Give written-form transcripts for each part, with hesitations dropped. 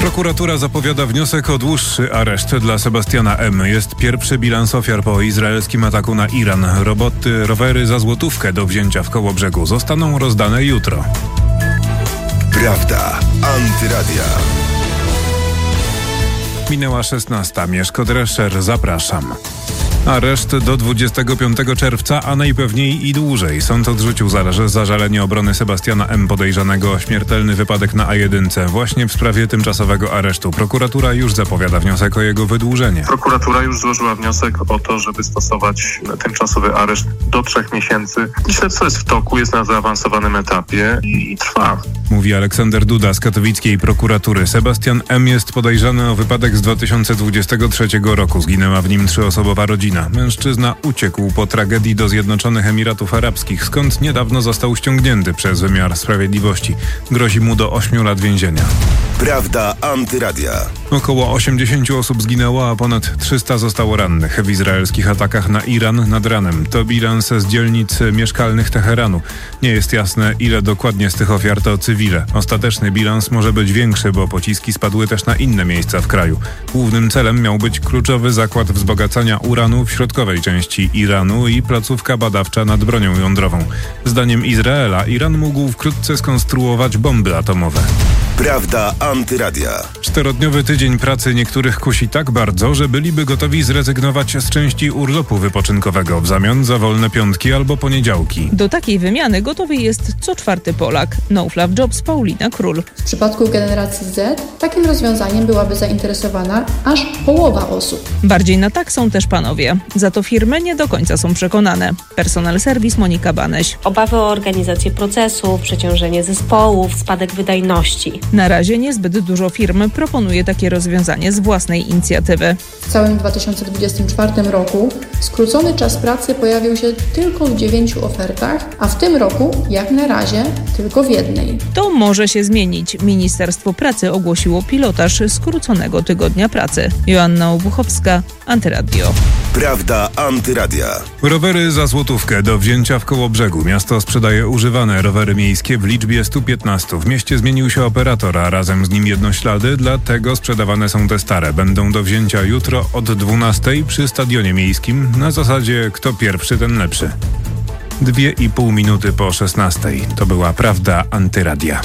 Prokuratura zapowiada wniosek o dłuższy areszt dla Sebastiana M. Jest pierwszy bilans ofiar po izraelskim ataku na Iran. Rowery za złotówkę do wzięcia w Kołobrzegu zostaną rozdane jutro. Prawda. Antyradia. Minęła 16. Mieszko Drescher, zapraszam. Areszt do 25 czerwca, a najpewniej i dłużej. Sąd odrzucił zażalenie obrony Sebastiana M. podejrzanego o śmiertelny wypadek na A1. Właśnie w sprawie tymczasowego aresztu. Prokuratura już zapowiada wniosek o jego wydłużenie. Prokuratura już złożyła wniosek o to, żeby stosować tymczasowy areszt do 3 miesięcy. Śledztwo jest w toku, jest na zaawansowanym etapie i trwa. Mówi Aleksander Duda z katowickiej prokuratury. Sebastian M. jest podejrzany o wypadek z 2023 roku. Zginęła w nim 3-osobowa rodzina. Mężczyzna uciekł po tragedii do Zjednoczonych Emiratów Arabskich, skąd niedawno został ściągnięty przez wymiar sprawiedliwości. Grozi mu do 8 lat więzienia. Prawda Antyradia. Około 80 osób zginęło, a ponad 300 zostało rannych w izraelskich atakach na Iran nad ranem. To bilans z dzielnic mieszkalnych Teheranu. Nie jest jasne, ile dokładnie z tych ofiar to cywile. Ostateczny bilans może być większy, bo pociski spadły też na inne miejsca w kraju. Głównym celem miał być kluczowy zakład wzbogacania uranu w środkowej części Iranu i placówka badawcza nad bronią jądrową. Zdaniem Izraela Iran mógł wkrótce skonstruować bomby atomowe. Prawda Antyradia. 4-dniowy tydzień pracy niektórych kusi tak bardzo, że byliby gotowi zrezygnować z części urlopu wypoczynkowego w zamian za wolne piątki albo poniedziałki. Do takiej wymiany gotowy jest co 4. Polak. No Fluff Jobs Paulina Król. W przypadku generacji Z takim rozwiązaniem byłaby zainteresowana aż połowa osób. Bardziej na tak są też panowie. Za to firmy nie do końca są przekonane. Personal Service Monika Baneś. Obawy o organizację procesu, przeciążenie zespołów, spadek wydajności. Na razie niezbyt dużo firm proponuje takie rozwiązanie z własnej inicjatywy. W całym 2024 roku skrócony czas pracy pojawił się tylko w 9 ofertach, a w tym roku jak na razie tylko w 1. To może się zmienić. Ministerstwo Pracy ogłosiło pilotaż skróconego tygodnia pracy. Joanna Obuchowska, Antyradio. Prawda Antyradia. Rowery za złotówkę do wzięcia w Kołobrzegu. Miasto sprzedaje używane rowery miejskie w liczbie 115. W mieście zmienił się operator, a razem z nim jednoślady, dlatego sprzedawane są te stare. Będą do wzięcia jutro od 12 przy stadionie miejskim. Na zasadzie kto pierwszy, ten lepszy. 2,5 minuty po 16. To była Prawda Antyradia.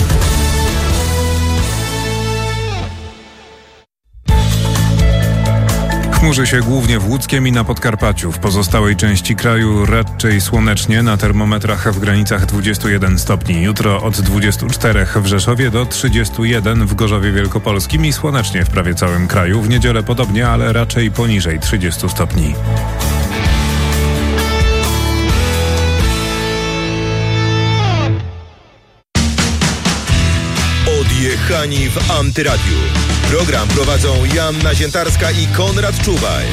Chmurzy się głównie w Łódzkiem i na Podkarpaciu. W pozostałej części kraju raczej słonecznie, na termometrach w granicach 21 stopni. Jutro od 24 w Rzeszowie do 31 w Gorzowie Wielkopolskim i słonecznie w prawie całym kraju. W niedzielę podobnie, ale raczej poniżej 30 stopni. Odjechani w Antyradiu. Program prowadzą Joanna Ziętarska i Konrad Czuwaj.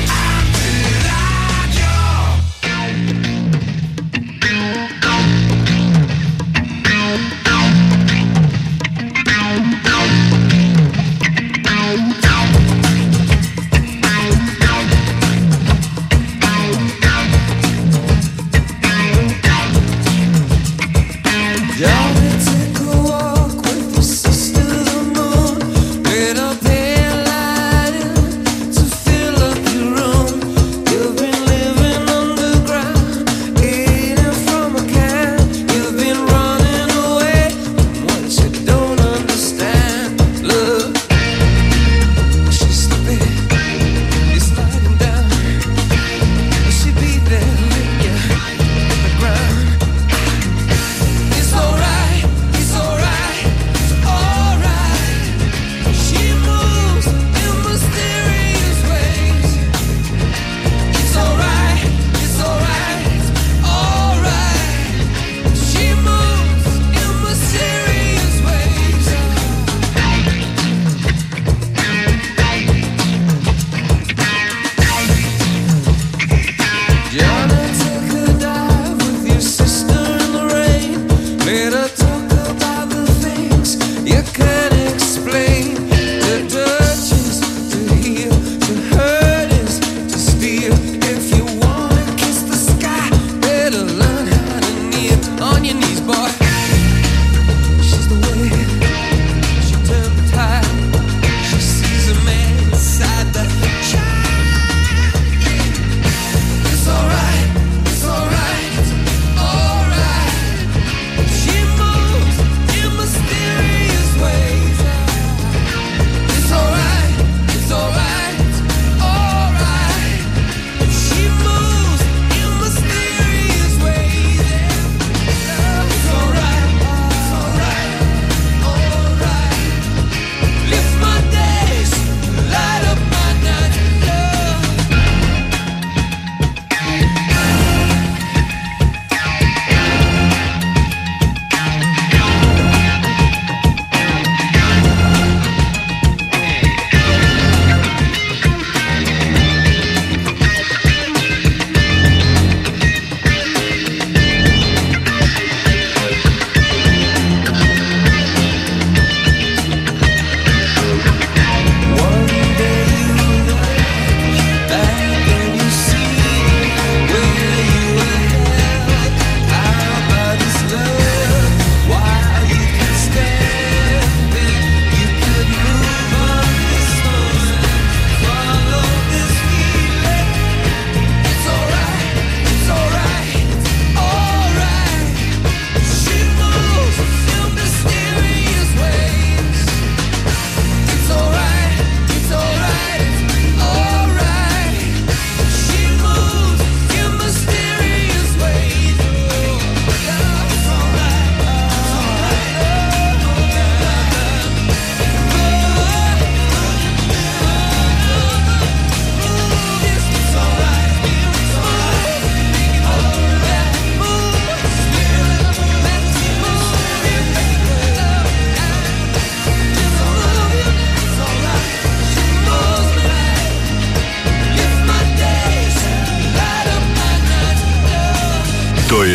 Fill up your room.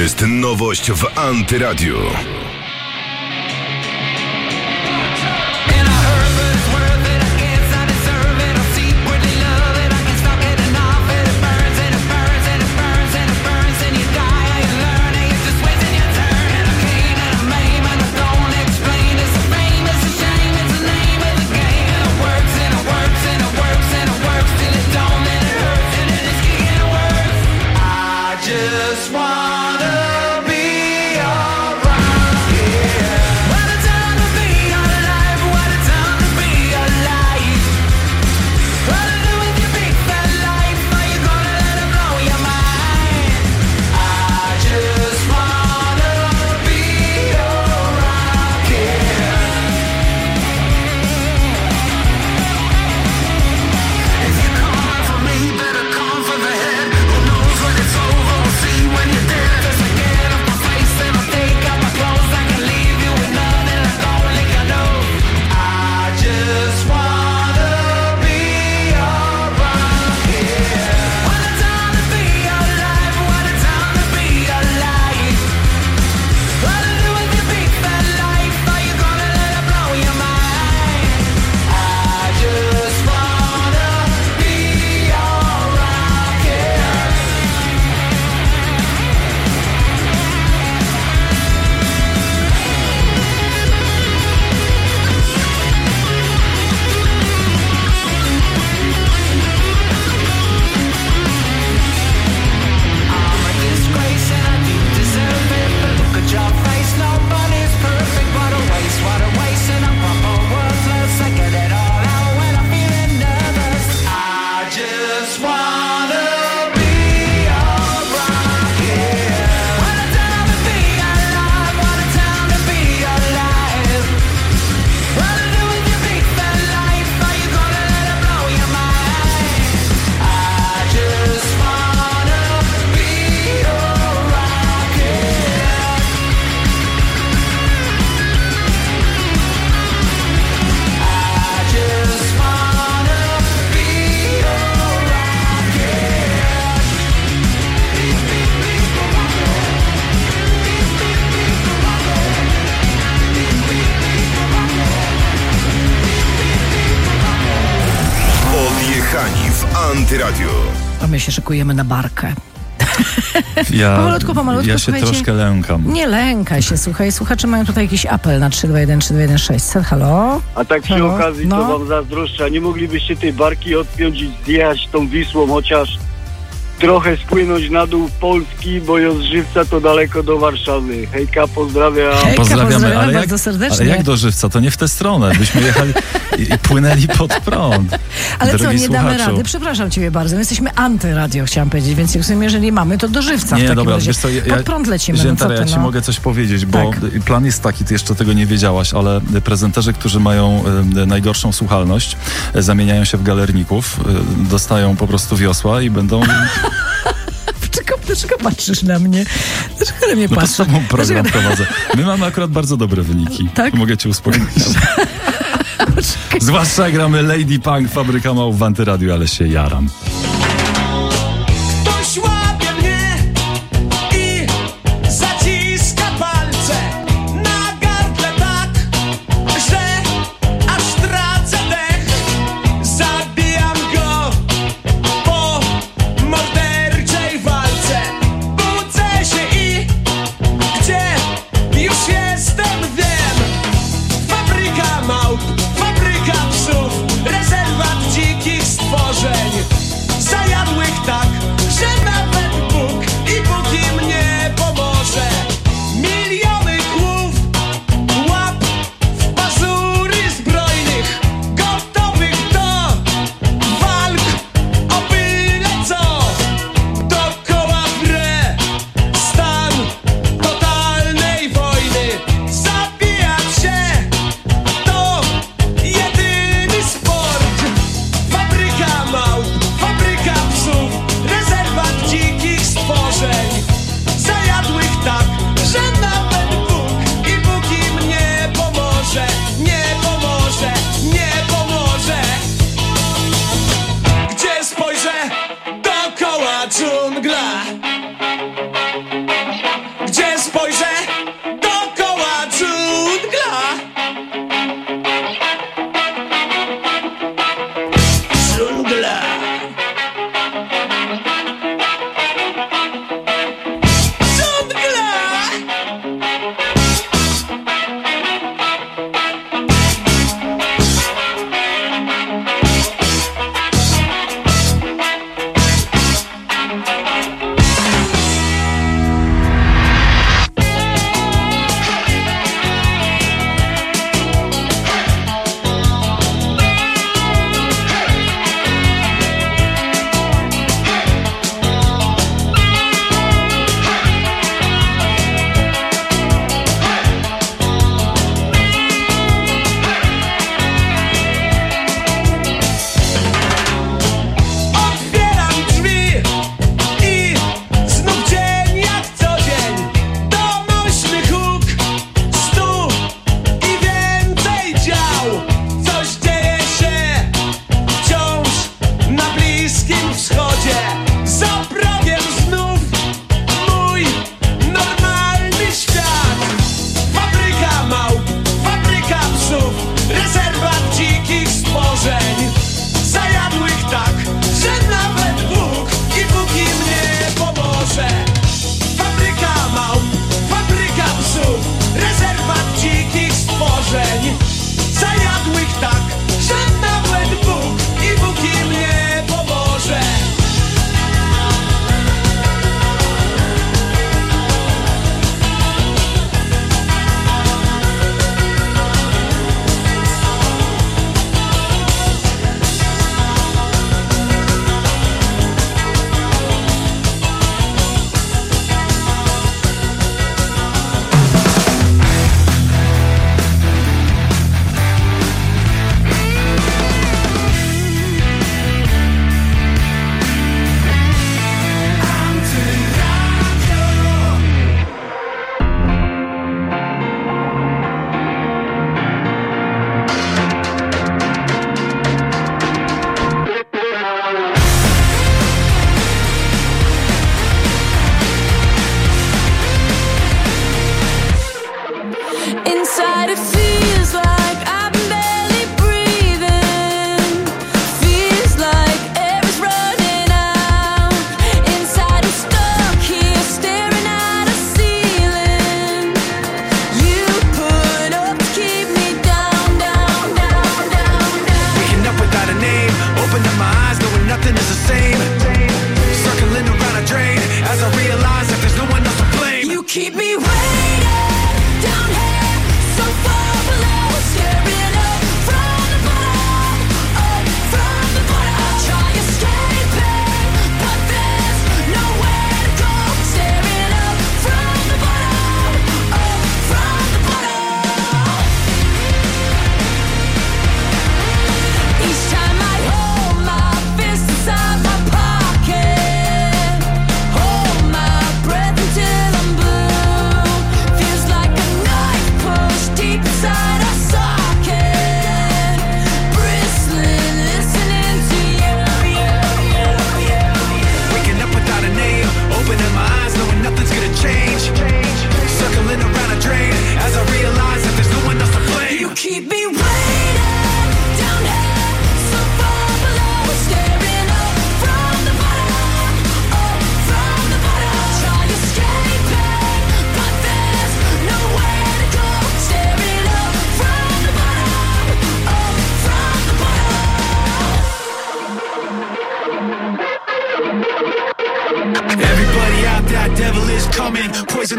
jest nowość w Antyradiu. Antyradiu. A my się szykujemy na barkę. Pomalutku, ja się troszkę lękam. Nie lękaj się, słuchaj. Słuchacze mają tutaj jakiś apel na 321-3216. Halo? A tak przy okazji to wam zazdroszczę. Nie moglibyście tej barki odpiąć i zjechać tą Wisłą, chociaż trochę spłynąć na dół Polski, bo Żywca to daleko do Warszawy. Hejka, pozdrawiam. Pozdrawiamy, ale bardzo serdecznie. Ale jak do Żywca? To nie w tę stronę. Byśmy jechali i płynęli pod prąd. Ale co, nie damy rady? Przepraszam ciebie bardzo. My jesteśmy antyradio, chciałam powiedzieć, więc jeżeli mamy, to do Żywca w takim razie. Wiesz co, pod prąd lecimy. Ja ci mogę coś powiedzieć, bo plan jest taki, ty jeszcze tego nie wiedziałaś, ale prezenterzy, którzy mają najgorszą słuchalność, zamieniają się w galerników, dostają po prostu wiosła i będą... Dlaczego patrzysz na mnie? Dlaczego na mnie patrzysz? Po sobą program prowadzę. My mamy akurat bardzo dobre wyniki. Tak? Mogę cię uspokoić. Zwłaszcza gramy Lady Punk, Fabryka Małp w Antyradiu, ale się jaram. Ktoś łapie mnie i zaciska palce na gardle tak, że aż tracę dech. Zabijam go po morderczej walce. Budzę się i gdzie już jestem, wiem. Fabryka małp, fabryka psów, rezerwat dzikich stworzeń.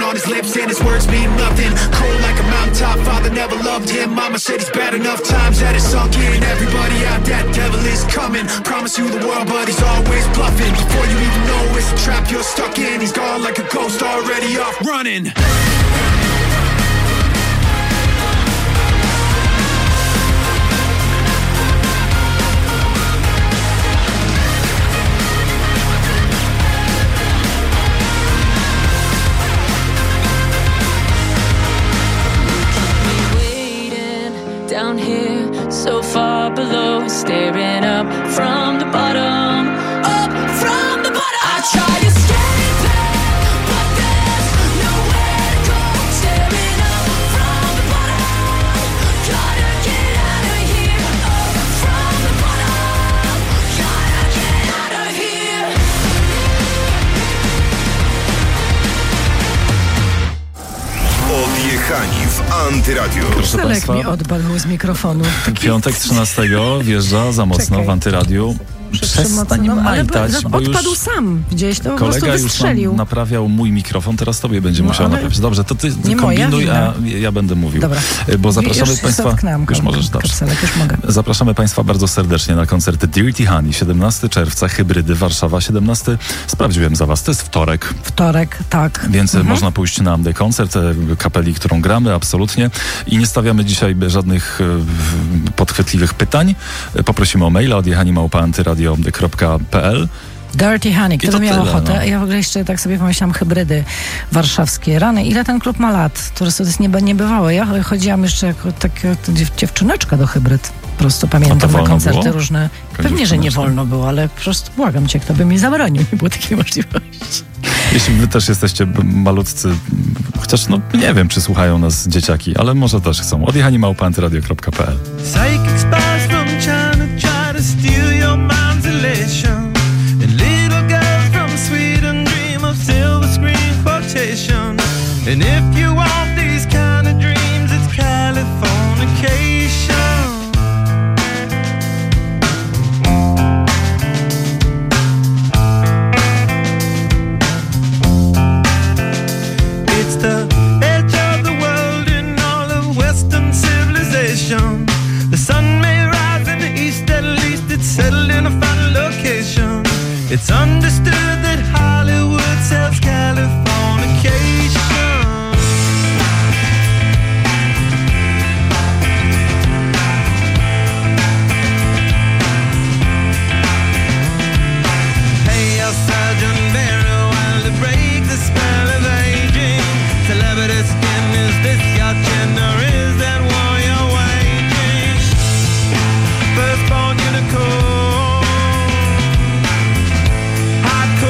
on his lips and his words mean nothing. Cold like a mountaintop, father never loved him. Mama said he's bad enough times that it's sunk in. Everybody out, that devil is coming. Promise you the world, but he's always bluffing. Before you even know it's a trap you're stuck in. He's gone like a ghost, already off running. Down here, so far below, staring up from the bottom, up from the bottom. I try to escape it, but there's nowhere to go. Staring up from the bottom, gotta get out of here. Up from the bottom, gotta get out of here. Odjechani w Antyradiu. Proszę Państwa, mi odpadł z mikrofonu. Piątek 13 wjeżdża za mocno w Antyradiu. Przestań majtać, bo odpadł już sam. Gdzieś to kolega już nam naprawiał mój mikrofon, teraz tobie będzie musiał naprawić. Dobrze, to ty kombinuj, a ja będę mówił. Dobra. Bo zapraszamy już Państwa... Już możesz, dobrze. Już mogę. Zapraszamy Państwa bardzo serdecznie na koncert Dirty Honey. 17 czerwca, Hybrydy, Warszawa. 17. Sprawdziłem za Was, to jest wtorek. Wtorek, tak. Więc można pójść na koncert kapeli, którą gramy, absolutnie. I nie stawiamy dzisiaj żadnych podchwytliwych pytań. Poprosimy o maila odjechani@antyradio.pl. Dirty Honey, kto by miał ochotę? No. Ja w ogóle jeszcze tak sobie pomyślałam, Hybrydy warszawskie. Rany, ile ten klub ma lat? To jest niebywałe. Ja chodziłam jeszcze jako taka dziewczyneczka do Hybryd. Po prostu pamiętam na koncerty było? Różne. Pewnie, że nie wolno było, ale po prostu błagam cię, kto by mi zabronił. Nie było takiej możliwości. Jeśli wy też jesteście malutcy, chociaż no nie wiem, czy słuchają nas dzieciaki, ale może też chcą. odjechani@antyradio.pl. Psychic spies from China try to steal your mind's elation. And little girls from Sweden dream of silver screen quotation. And if you want these kind of dreams, it's Californication. It's the edge of the world in all of Western civilization. The sun may rise in the east, at least it's settled in a final location. It's understood that Hollywood sells Californication. Pay your surgeon very well to break the spell of aging. Celebrity skin, is this your gender? Is that war you're waging? Firstborn unicorn, hardcore.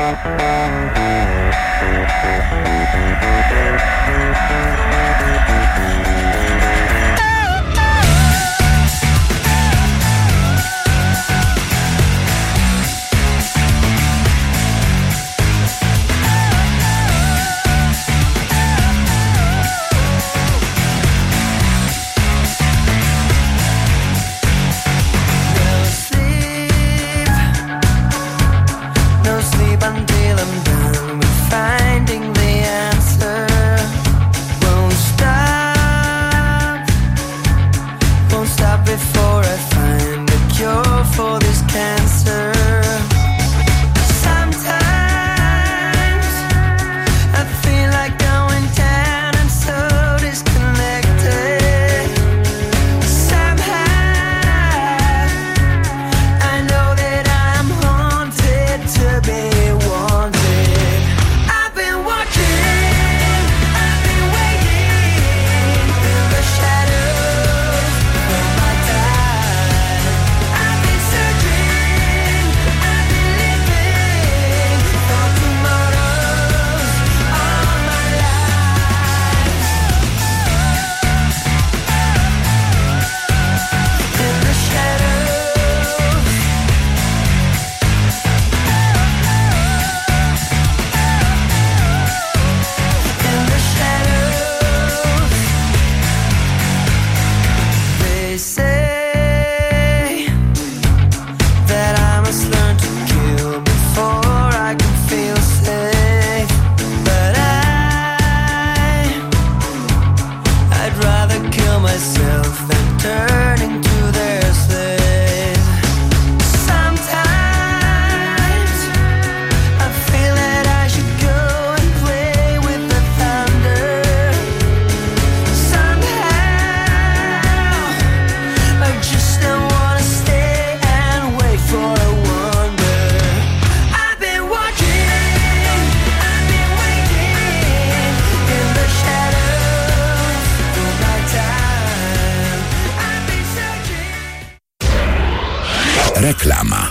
Reklama.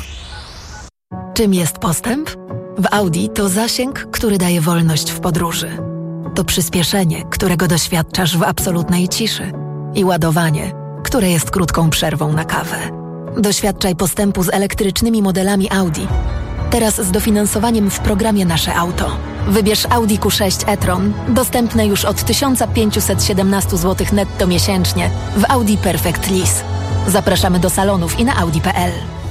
Czym jest postęp? W Audi to zasięg, który daje wolność w podróży. To przyspieszenie, którego doświadczasz w absolutnej ciszy. I ładowanie, które jest krótką przerwą na kawę. Doświadczaj postępu z elektrycznymi modelami Audi. Teraz z dofinansowaniem w programie Nasze Auto. Wybierz Audi Q6 e-tron, dostępne już od 1517 zł netto miesięcznie w Audi Perfect Lease. Zapraszamy do salonów i na audi.pl.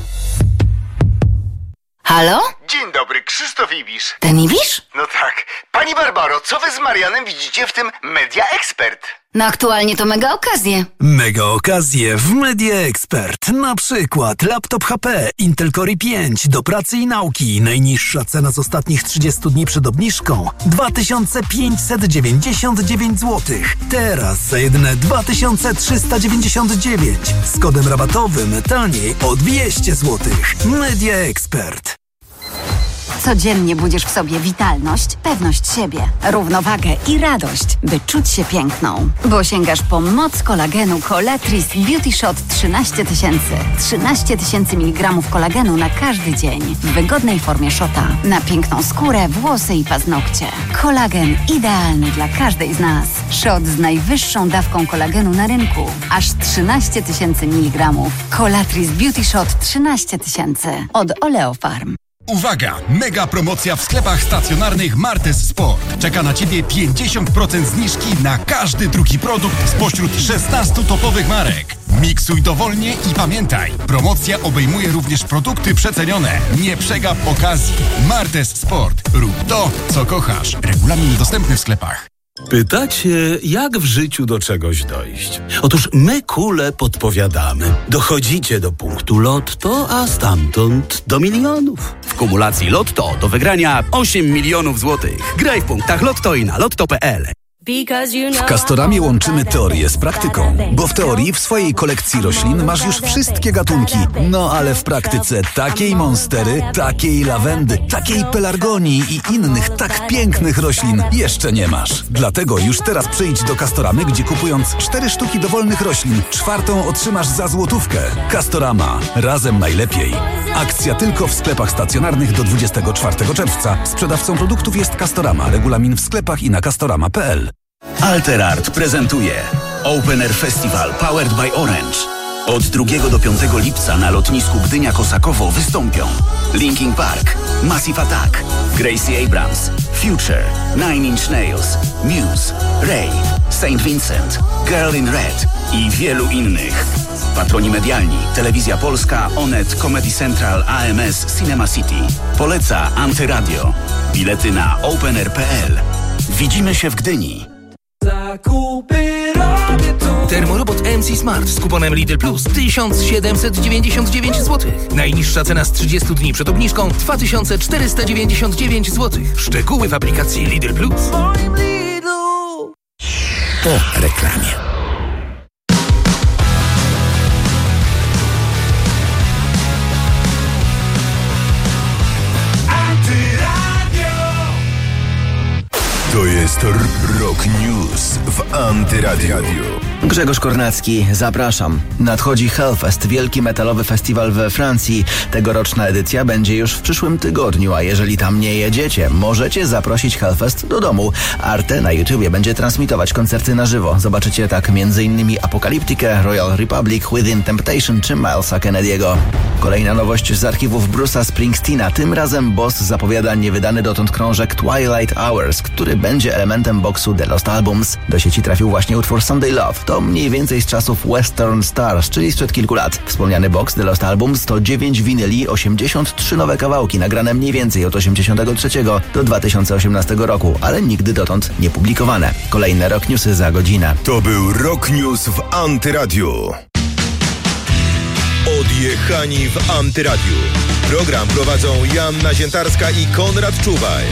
Halo? Dzień dobry, Krzysztof Ibisz. Ten Ibisz? No tak. Pani Barbaro, co wy z Marianem widzicie w tym Media Expert? No aktualnie to mega okazje. Mega okazje w Media Expert. Na przykład laptop HP Intel Core i5 do pracy i nauki. Najniższa cena z ostatnich 30 dni przed obniżką 2599 zł. Teraz za jedyne 2399. Z kodem rabatowym taniej o 200 zł. Media Expert. Codziennie budzisz w sobie witalność, pewność siebie, równowagę i radość, by czuć się piękną. Bo sięgasz po moc kolagenu Colatris Beauty Shot 13 000. 13 000 mg kolagenu na każdy dzień. W wygodnej formie shota. Na piękną skórę, włosy i paznokcie. Kolagen idealny dla każdej z nas. Shot z najwyższą dawką kolagenu na rynku. Aż 13 000 mg. Colatris Beauty Shot 13 000. Od Oleofarm. Uwaga! Mega promocja w sklepach stacjonarnych Martes Sport. Czeka na Ciebie 50% zniżki na każdy drugi produkt spośród 16 topowych marek. Miksuj dowolnie i pamiętaj, promocja obejmuje również produkty przecenione. Nie przegap okazji. Martes Sport. Rób to, co kochasz. Regulamin dostępny w sklepach. Pytacie, jak w życiu do czegoś dojść? Otóż my kule podpowiadamy. Dochodzicie do punktu Lotto, a stamtąd do milionów. W kumulacji Lotto do wygrania 8 milionów złotych. Graj w punktach Lotto i na lotto.pl. W Castoramie łączymy teorię z praktyką, bo w teorii w swojej kolekcji roślin masz już wszystkie gatunki, no ale w praktyce takiej monstery, takiej lawendy, takiej pelargonii i innych tak pięknych roślin jeszcze nie masz. Dlatego już teraz przyjdź do Castoramy, gdzie kupując 4 sztuki dowolnych roślin, 4. otrzymasz za złotówkę. Castorama. Razem najlepiej. Akcja tylko w sklepach stacjonarnych do 24 czerwca. Sprzedawcą produktów jest Castorama. Regulamin w sklepach i na castorama.pl. Alterart prezentuje Open Air Festival Powered by Orange. Od 2 do 5 lipca na lotnisku Gdynia-Kosakowo wystąpią Linkin Park, Massive Attack, Gracie Abrams, Future, Nine Inch Nails, Muse, Ray, Saint Vincent, Girl in Red i wielu innych. Patroni medialni: Telewizja Polska, Onet, Comedy Central, AMS, Cinema City. Poleca Antyradio. Bilety na openair.pl. Widzimy się w Gdyni. Termorobot MC Smart z kuponem Lidl Plus 1799 zł. Najniższa cena z 30 dni przed obniżką 2499 zł. Szczegóły w aplikacji Lidl Plus. Po reklamie. To jest Rock News w Antyradiu. Grzegorz Kornacki, zapraszam. Nadchodzi Hellfest, wielki metalowy festiwal we Francji. Tegoroczna edycja będzie już w przyszłym tygodniu, a jeżeli tam nie jedziecie, możecie zaprosić Hellfest do domu. Arte na YouTubie będzie transmitować koncerty na żywo. Zobaczycie tak m.in. Apocalyptikę, Royal Republic, Within Temptation czy Milesa Kennedy'ego. Kolejna nowość z archiwów Bruce'a Springsteena. Tym razem Boss zapowiada niewydany dotąd krążek Twilight Hours, który będzie elementem boksu The Lost Albums. Do sieci trafił właśnie utwór Sunday Love. To mniej więcej z czasów Western Stars, czyli sprzed kilku lat. Wspomniany boks The Lost Albums to 9 winyli, 83 nowe kawałki, nagrane mniej więcej od 83 do 2018 roku, ale nigdy dotąd nie publikowane. Kolejne Rock Newsy za godzinę. To był Rock News w Antyradiu. Odjechani w Antyradiu. Program prowadzą Joanna Ziętarska i Konrad Czuwaj.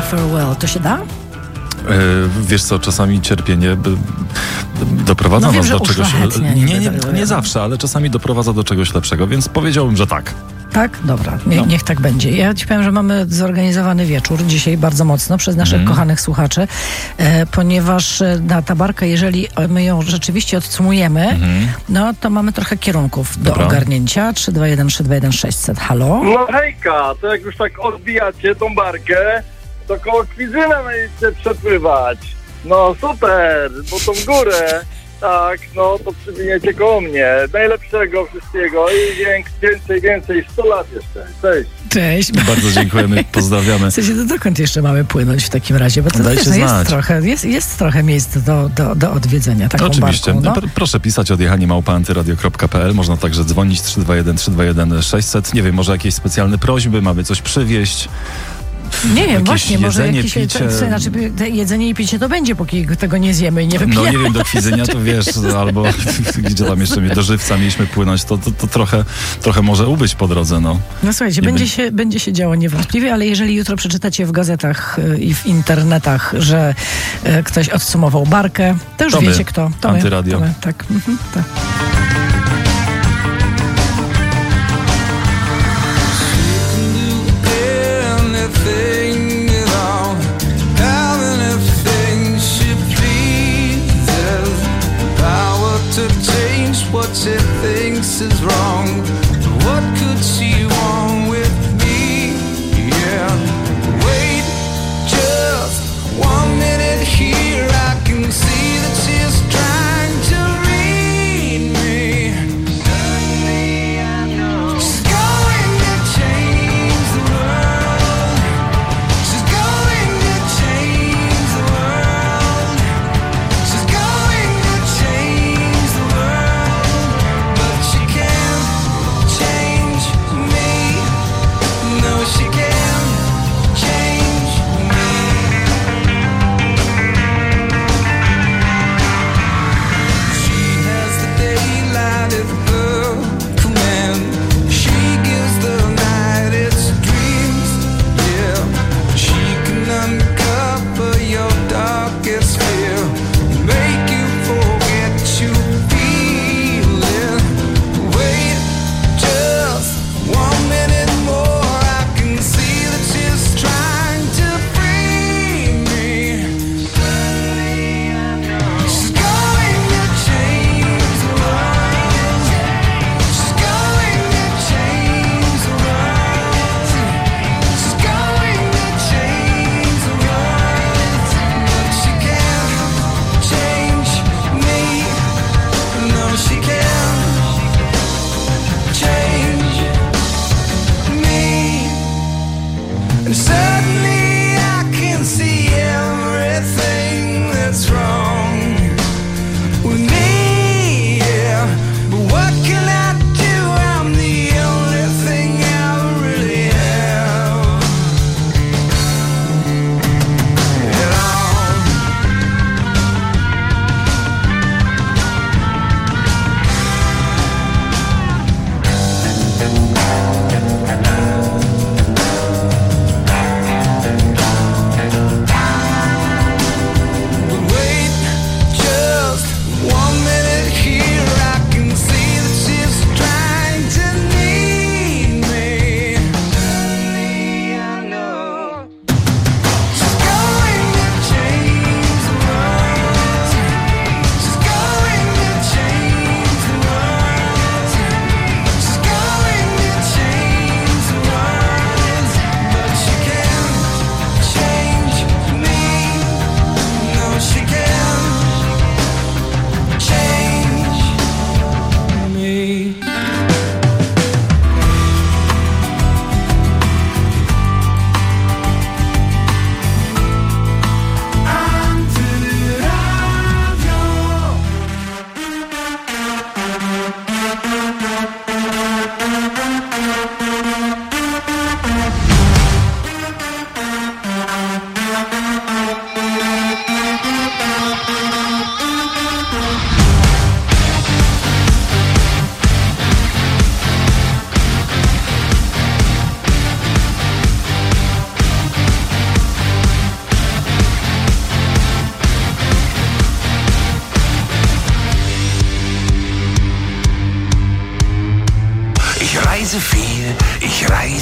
farewell. To się da? Wiesz co, czasami cierpienie doprowadza nas do czegoś... Nie zawsze, ale czasami doprowadza do czegoś lepszego, więc powiedziałbym, że tak. Tak? Dobra, niech tak będzie. Ja ci powiem, że mamy zorganizowany wieczór dzisiaj bardzo mocno przez naszych kochanych słuchaczy, ponieważ ta barka, jeżeli my ją rzeczywiście odsumujemy, no to mamy trochę kierunków do ogarnięcia. 321 321 600. Halo? No hejka, to jak już tak odbijacie tą barkę, to koło Kwidzyna będziecie przepływać. No super, bo to w górę. Tak, no to przywiniecie koło mnie. Najlepszego wszystkiego i więcej, 100 lat jeszcze. Cześć. Cześć. Bardzo dziękujemy, pozdrawiamy. W sensie, to dokąd jeszcze mamy płynąć w takim razie? Bo to jest trochę miejsc do odwiedzenia taką oczywiście. barką. No. Proszę pisać odjechanie@antyradio.pl. Można także dzwonić 321 321 600. Nie wiem, może jakieś specjalne prośby, mamy coś przywieźć. Nie wiem, właśnie, może jedzenie, jakieś jedzenie i picie to będzie, póki tego nie zjemy i nie wypijemy. No nie wiem, do Kwidzynia to wiesz, albo gdzie tam jeszcze do Żywca mieliśmy płynąć, to trochę może ubyć po drodze, no. No słuchajcie, będzie się działo niewątpliwie, ale jeżeli jutro przeczytacie w gazetach i w internetach, że ktoś odsumował barkę, to już wiecie kto. To Antyradio. Tak. Tak. What she thinks is wrong. What could she want with me? Yeah. Wait just 1 minute here. I can see that she's trying to read me. Suddenly I know she's going to change the world. She's going to change the world. She's going to change the world. She can't change me. No, she can't change me. She has the daylight at her command. She gives the night its dreams. Yeah, she can uncover your darkest fear, make you forget you feel it. Wait just 1 minute more. I can see that she's trying to free me. She's going to change the world. She's going to change the world. She's going to change the world. But she can't change me. No, she can't change me. And suddenly I can see everything that's wrong with me, yeah. But what can I do? I'm the only thing I really have at all.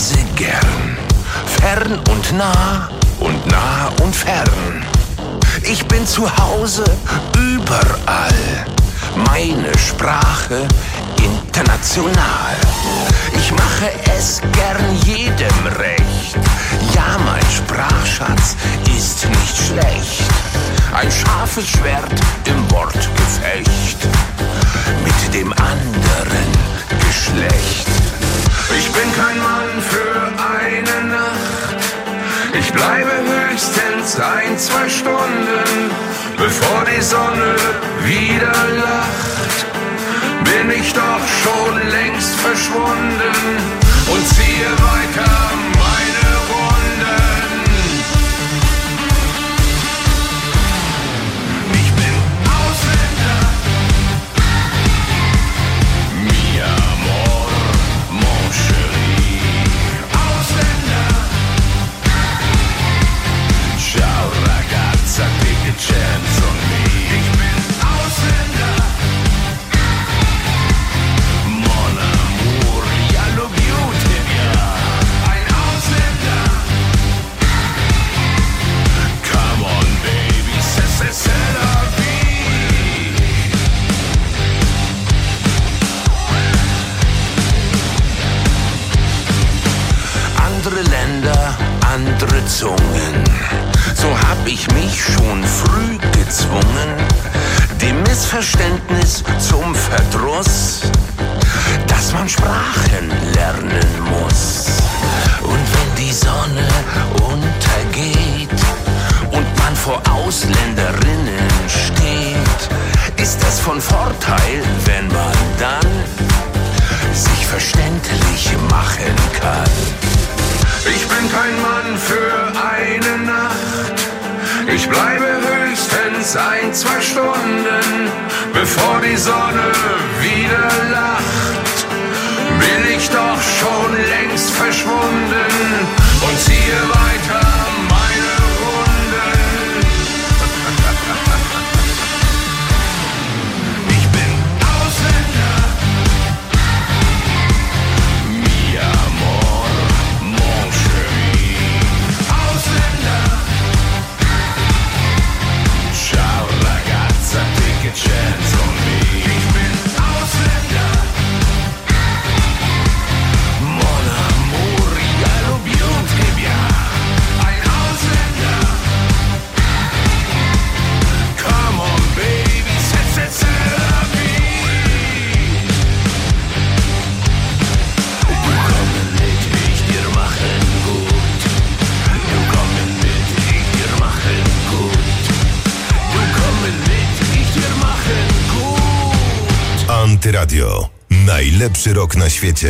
reise gern, fern und nah und fern. Ich bin zu Hause überall, meine Sprache international. Ich mache es gern jedem recht, ja, mein Sprachschatz ist nicht schlecht. Ein scharfes Schwert im Wortgefecht mit dem anderen Geschlecht. Ich bin kein Mann für eine Nacht, ich bleibe höchstens 1-2 Stunden, bevor die Sonne wieder lacht. Bin ich doch schon längst verschwunden und ziehe weiter meine Runden. Ich bin Ausländer, mi amor, mon chéri. Ausländer, ciao ragazza, take a chance on me. Ich bin Ausländer, mon amour, ja lo beauty, ja. Ein Ausländer, come on baby, c'est la vie. Andere Länder, andere Zungen, so hab ich mich schon früh gezwungen, dem Missverständnis zum Verdruss, dass man Sprachen lernen muss. Und wenn die Sonne untergeht und man vor Ausländerinnen steht, ist es von Vorteil, wenn man dann sich verständlich machen kann. Ich bin kein Mann für eine Nacht, ich bleibe höchstens 1-2 Stunden, bevor die Sonne wieder lacht. Bin ich doch schon längst verschwunden und ziehe weiter meine Runden. Ich bin Ausländer, mi amor, mon chéri. Ausländer, ciao ragazza, take a chance on me. Ich bin Ausländer, mon amour, ja lo beauty, ja. Ein Ausländer, come on baby, c'est la vie. Du kommen mit, ich dir machen gut. Du kommen mit, ich dir machen gut. Du kommen mit, ich dir machen gut. Antyradio. Najlepszy rok na świecie.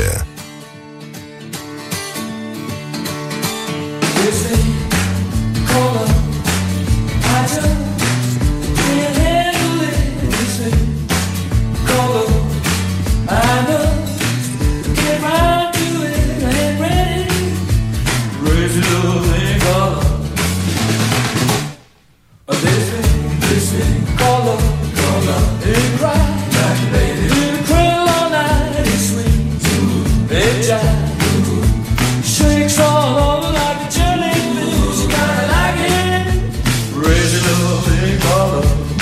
Shakes all over like a jellyfish. Kinda like it. Crazy loving color.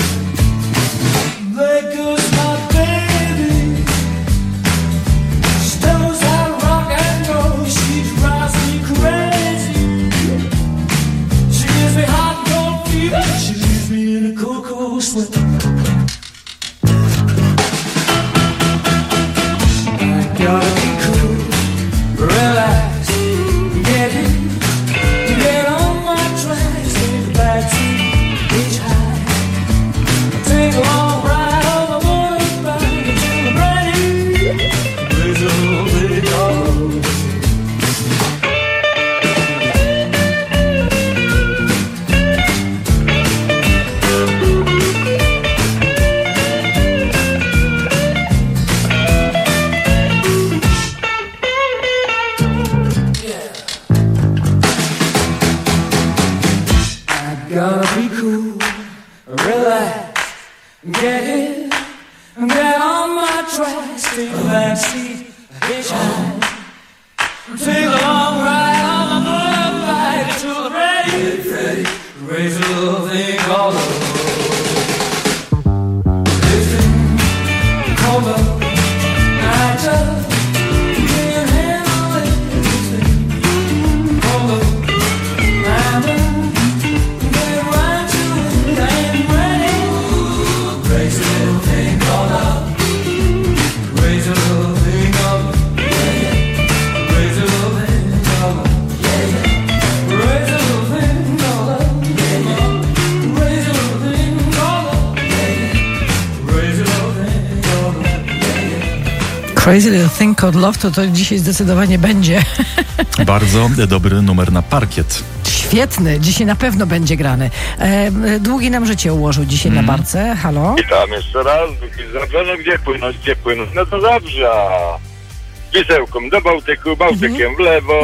There goes my baby. She knows how to rock and roll. She drives me crazy. She gives me hot and cold fever. She leaves me in a cocoa sweat. I gotta be cool, relax, get in, get on my tracks, take the backseat, hitchhike, take a long ride on the motorbike until I'm ready, raise a little bit of gotta be cool, relax, get in, get on my tracks, take the backseat, hitchhike, Take a long ride on my motorbike to the race. Race a little thing called love. This thing called love. I just can't handle it. This thing called love. I'm get right to it. I ain't ready. Race a little thing called love. Raise a little thing called love. Raise a little thing called love. Raise a little thing called love. Raise a little thing called love. Raise a little thing called love. Crazy Little Thing Called Love to dzisiaj zdecydowanie będzie. Bardzo dobry numer na parkiet. Świetny, dzisiaj na pewno będzie grany. Długi nam życie ułożył dzisiaj na barce. Halo? Witam jeszcze raz. Zabrze, no gdzie płynąć? No to Zabrza. Pisełką do Bałtyku, Bałtykiem w lewo,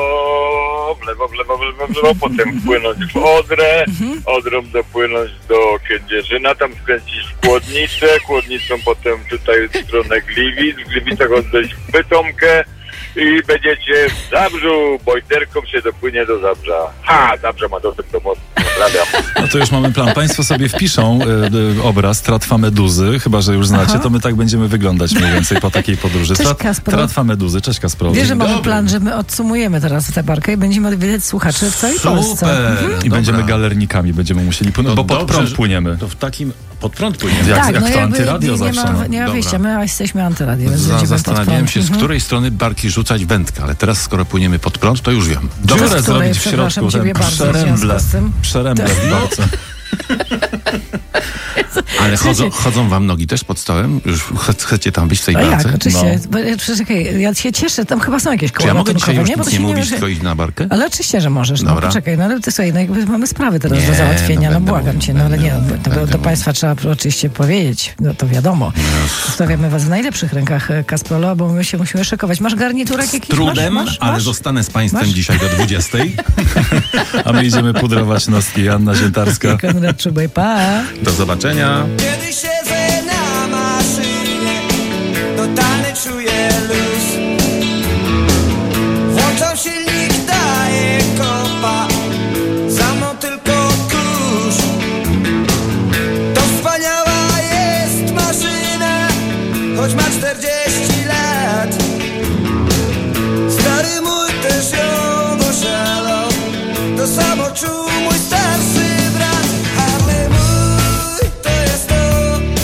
potem wpłynąć w Odrę, Odrą dopłynąć do Kędzierzyna, tam wkręcić w Chłodnicą potem tutaj w stronę Gliwic, w Gliwicach odejść w Bytomkę i będziecie w Zabrzu, Bojterką się dopłynie do Zabrza. Zabrze ma dostęp do mocy. Pozdrawiam. No to już mamy plan. Państwo sobie wpiszą obraz Tratwa Meduzy, chyba że już znacie, to my tak będziemy wyglądać mniej więcej po takiej podróży. Tratwa Meduzy, cześć Kasprowi. Wiesz, że mamy plan, że my odsumujemy teraz tę barkę i będziemy odwiedzać słuchaczy w całej Polsce. I będziemy galernikami, będziemy musieli płynąć, bo pod prąd płyniemy. To w takim pod prąd płyniemy. Jak to antyradio zawsze. Nie ma wyjścia, my jesteśmy antyradio. Zastanawiałem się, z której strony barki rzucać wędkę, ale teraz skoro płyniemy pod prąd, to już wiem. Dobrze zrobić w środku ten przeręble w barce. Ale chodzą wam nogi też pod stołem? Już chcecie tam być w tej barce? Jak, oczywiście. Czekaj, ja się cieszę, tam chyba są jakieś koła. Czy ja mogę dzisiaj już nic nie mówić, tylko iść na barkę? Ale oczywiście, że możesz. No poczekaj, ale ty słuchaj, jakby mamy sprawy teraz do załatwienia, błagam cię, ale nie, do państwa trzeba oczywiście powiedzieć, to wiadomo. Zostawiamy was w najlepszych rękach, Kasprolo, bo my się musimy szykować. Masz garniturek jakiś? Trudem, ale zostanę z państwem dzisiaj do 20. A my idziemy pudrować noski. Anna Ziętarska. Konrad Czubaj, pa! Do zobaczenia. Kiedy siedzę na maszynie, totalnie czuję luz. Włączam silnik, daję kopa, za mną tylko kurz. To wspaniała jest maszyna, choć ma 40 lat. Stary mój też ją doszalał, to samo czuł mój starszy brat. Ale mój to jest to,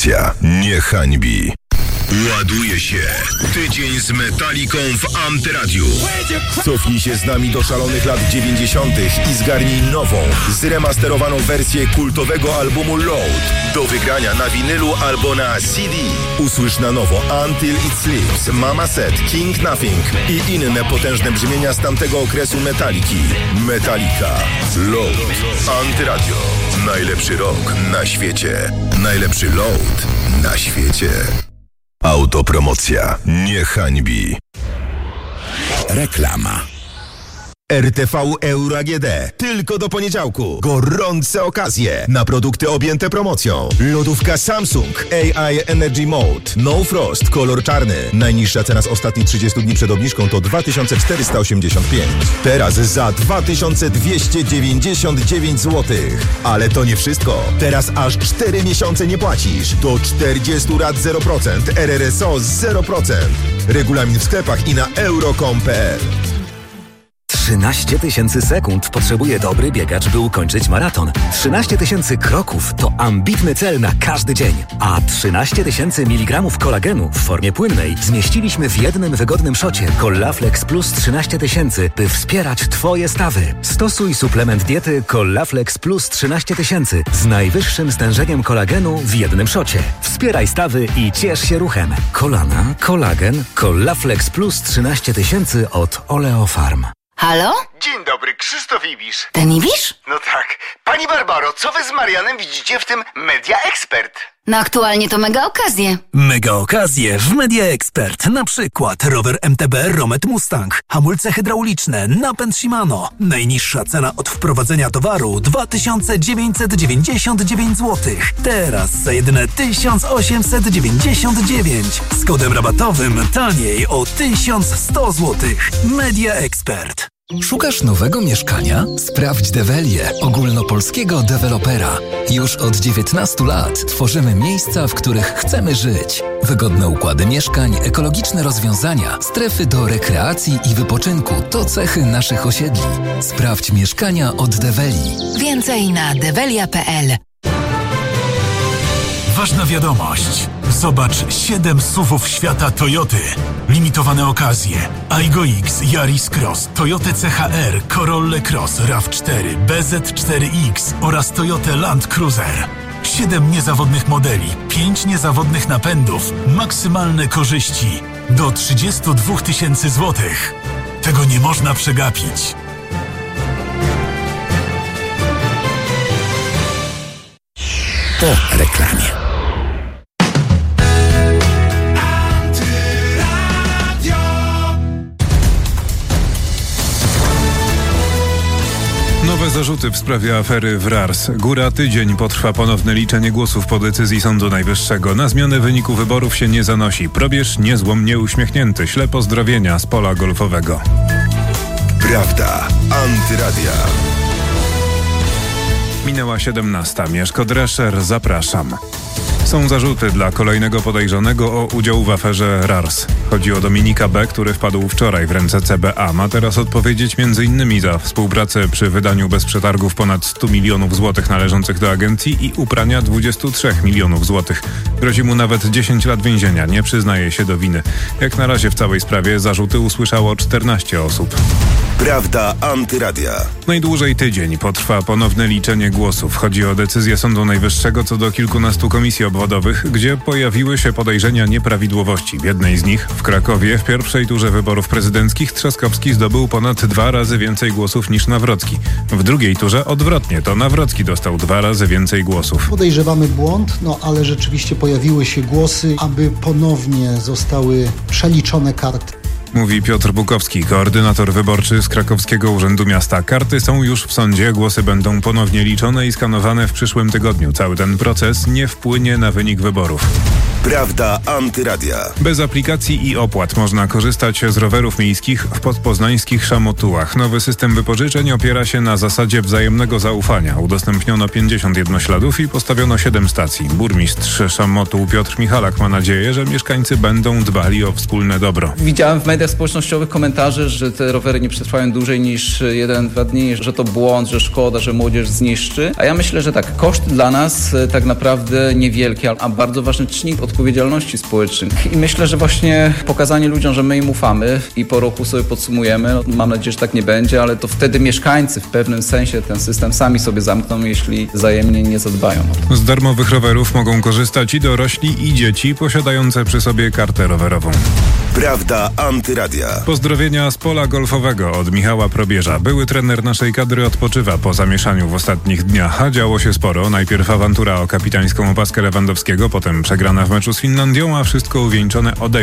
Autopromocja nie hańbi. Ładuje się tydzień z Metaliką w Antyradiu. Cofnij się z nami do szalonych lat 90. i zgarnij nową, zremasterowaną wersję kultowego albumu Load. Do wygrania na winylu albo na CD. Usłysz na nowo Until It Sleeps, Mama Said, King Nothing i inne potężne brzmienia z tamtego okresu Metaliki. Metallica. Load. Antyradio. Najlepszy rock na świecie. Najlepszy load na świecie. Autopromocja nie hańbi. Reklama. RTV Euro AGD. Tylko do poniedziałku. Gorące okazje na produkty objęte promocją. Lodówka Samsung AI Energy Mode. No Frost. Kolor czarny. Najniższa cena z ostatnich 30 dni przed obniżką to 2485. Teraz za 2299 zł. Ale to nie wszystko. Teraz aż 4 miesiące nie płacisz. Do 40 lat 0%. RRSO 0%. Regulamin w sklepach i na euro.com.pl. 13 000 sekund potrzebuje dobry biegacz, by ukończyć maraton. 13 000 kroków to ambitny cel na każdy dzień. A 13 000 mg kolagenu w formie płynnej zmieściliśmy w jednym wygodnym szocie Collaflex Plus 13 000, by wspierać Twoje stawy. Stosuj suplement diety Collaflex Plus 13 000 z najwyższym stężeniem kolagenu w jednym szocie. Wspieraj stawy i ciesz się ruchem. Kolana, kolagen, Collaflex Plus 13 000 od Oleofarm. Halo? Dzień dobry, Krzysztof Ibisz. Ten Ibisz? No tak. Pani Barbaro, co wy z Marianem widzicie w tym Media Expert? No aktualnie to mega okazje. Mega okazje w Media Expert. Na przykład rower MTB Romet Mustang, hamulce hydrauliczne, napęd Shimano. Najniższa cena od wprowadzenia towaru 2999 zł. Teraz za jedyne 1899. Z kodem rabatowym taniej o 1100 zł. Media Expert. Szukasz nowego mieszkania? Sprawdź Develię, ogólnopolskiego dewelopera. Już od 19 lat tworzymy miejsca, w których chcemy żyć. Wygodne układy mieszkań, ekologiczne rozwiązania, strefy do rekreacji i wypoczynku to cechy naszych osiedli. Sprawdź mieszkania od Develi. Więcej na develia.pl. Ważna wiadomość. Zobacz 7 SUV-ów świata Toyoty. Limitowane okazje. Aygo X, Yaris Cross, Toyota CHR, Corolla Cross, RAV4, BZ4X oraz Toyota Land Cruiser. 7 niezawodnych modeli, 5 niezawodnych napędów, maksymalne korzyści do 32 000 złotych. Tego nie można przegapić. Po reklamie. Nowe zarzuty w sprawie afery w RARS. Góra tydzień potrwa ponowne liczenie głosów po decyzji Sądu Najwyższego. Na zmianę wyniku wyborów się nie zanosi. Probierz niezłomnie uśmiechnięty. Śle pozdrowienia z pola golfowego. Prawda. Antyradia. Minęła 17. Mieszko Drescher, zapraszam. Są zarzuty dla kolejnego podejrzanego o udział w aferze RARS. Chodzi o Dominika B., który wpadł wczoraj w ręce CBA. Ma teraz odpowiedzieć m.in. za współpracę przy wydaniu bez przetargów ponad 100 milionów złotych należących do agencji i uprania 23 milionów złotych. Grozi mu nawet 10 lat więzienia. Nie przyznaje się do winy. Jak na razie w całej sprawie zarzuty usłyszało 14 osób. Prawda Antyradia. Najdłużej tydzień potrwa ponowne liczenie głosów. Chodzi o decyzję Sądu Najwyższego co do kilkunastu komisji obwodowych, gdzie pojawiły się podejrzenia nieprawidłowości. W jednej z nich, w Krakowie, w pierwszej turze wyborów prezydenckich Trzaskowski zdobył ponad 2 razy więcej głosów niż Nawrocki. W drugiej turze odwrotnie, to Nawrocki dostał 2 razy więcej głosów. Podejrzewamy błąd, ale rzeczywiście pojawiły się głosy, aby ponownie zostały przeliczone karty. Mówi Piotr Bukowski, koordynator wyborczy z Krakowskiego Urzędu Miasta. Karty są już w sądzie, głosy będą ponownie liczone i skanowane w przyszłym tygodniu. Cały ten proces nie wpłynie na wynik wyborów. Prawda Antyradia. Bez aplikacji i opłat można korzystać z rowerów miejskich w podpoznańskich Szamotułach. Nowy system wypożyczeń opiera się na zasadzie wzajemnego zaufania. Udostępniono 51 śladów i postawiono 7 stacji. Burmistrz Szamotuł Piotr Michalak ma nadzieję, że mieszkańcy będą dbali o wspólne dobro. Widziałem w mediach społecznościowych komentarze, że te rowery nie przetrwają dłużej niż 1-2 dni, że to błąd, że szkoda, że młodzież zniszczy. A ja myślę, że tak, koszt dla nas tak naprawdę niewielki, a bardzo ważny czynnik odpowiedzialności społecznej. I myślę, że właśnie pokazanie ludziom, że my im ufamy i po roku sobie podsumujemy, mam nadzieję, że tak nie będzie, ale to wtedy mieszkańcy w pewnym sensie ten system sami sobie zamkną, jeśli wzajemnie nie zadbają o to. Z darmowych rowerów mogą korzystać i dorośli, i dzieci posiadające przy sobie kartę rowerową. Prawda Antyradia. Pozdrowienia z pola golfowego od Michała Probierza. Były trener naszej kadry odpoczywa po zamieszaniu w ostatnich dniach, a działo się sporo. Najpierw awantura o kapitańską opaskę Lewandowskiego, potem przegrana w meczu z Finlandią, a wszystko uwieńczone